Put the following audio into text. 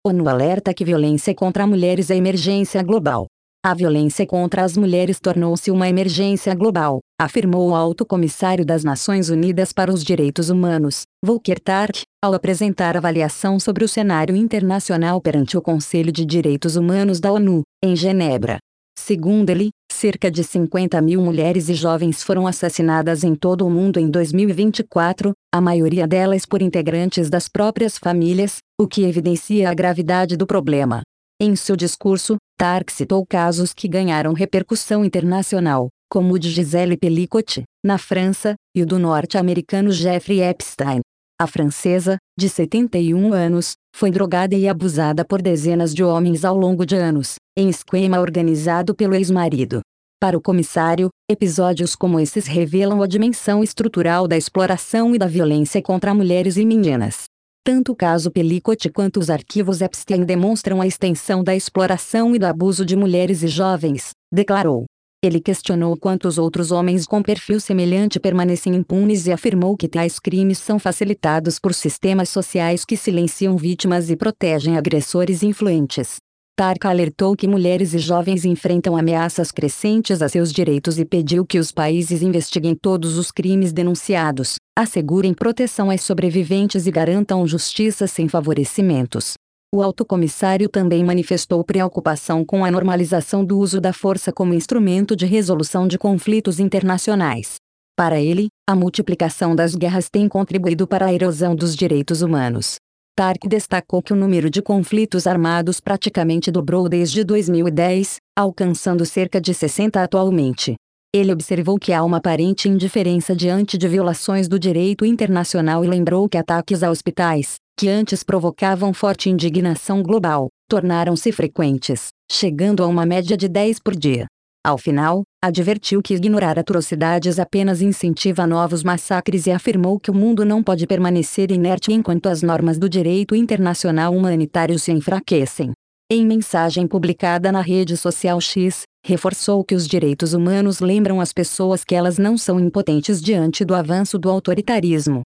ONU alerta que violência contra mulheres é emergência global. A violência contra as mulheres tornou-se uma emergência global, afirmou o Alto Comissário das Nações Unidas para os Direitos Humanos, Volker Turk, ao apresentar avaliação sobre o cenário internacional perante o Conselho de Direitos Humanos da ONU, em Genebra. Segundo ele, cerca de 50.000 mulheres e jovens foram assassinadas em todo o mundo em 2024, a maioria delas por integrantes das próprias famílias, o que evidencia a gravidade do problema. Em seu discurso, Turk citou casos que ganharam repercussão internacional, como o de Gisele Pelicot, na França, e o do norte-americano Jeffrey Epstein. A francesa, de 71 anos, foi drogada e abusada por dezenas de homens ao longo de anos, em esquema organizado pelo ex-marido. Para o comissário, episódios como esses revelam a dimensão estrutural da exploração e da violência contra mulheres e meninas. Tanto o caso Pelicot quanto os arquivos Epstein demonstram a extensão da exploração e do abuso de mulheres e jovens, declarou. Ele questionou quantos outros homens com perfil semelhante permanecem impunes e afirmou que tais crimes são facilitados por sistemas sociais que silenciam vítimas e protegem agressores influentes. Turk alertou que mulheres e jovens enfrentam ameaças crescentes a seus direitos e pediu que os países investiguem todos os crimes denunciados, assegurem proteção às sobreviventes e garantam justiça sem favorecimentos. O Alto Comissário também manifestou preocupação com a normalização do uso da força como instrumento de resolução de conflitos internacionais. Para ele, a multiplicação das guerras tem contribuído para a erosão dos direitos humanos. Turk destacou que o número de conflitos armados praticamente dobrou desde 2010, alcançando cerca de 60 atualmente. Ele observou que há uma aparente indiferença diante de violações do direito internacional e lembrou que ataques a hospitais, que antes provocavam forte indignação global, tornaram-se frequentes, chegando a uma média de 10 por dia. Ao final, advertiu que ignorar atrocidades apenas incentiva novos massacres e afirmou que o mundo não pode permanecer inerte enquanto as normas do direito internacional humanitário se enfraquecem. Em mensagem publicada na rede social X, reforçou que os direitos humanos lembram às pessoas que elas não são impotentes diante do avanço do autoritarismo.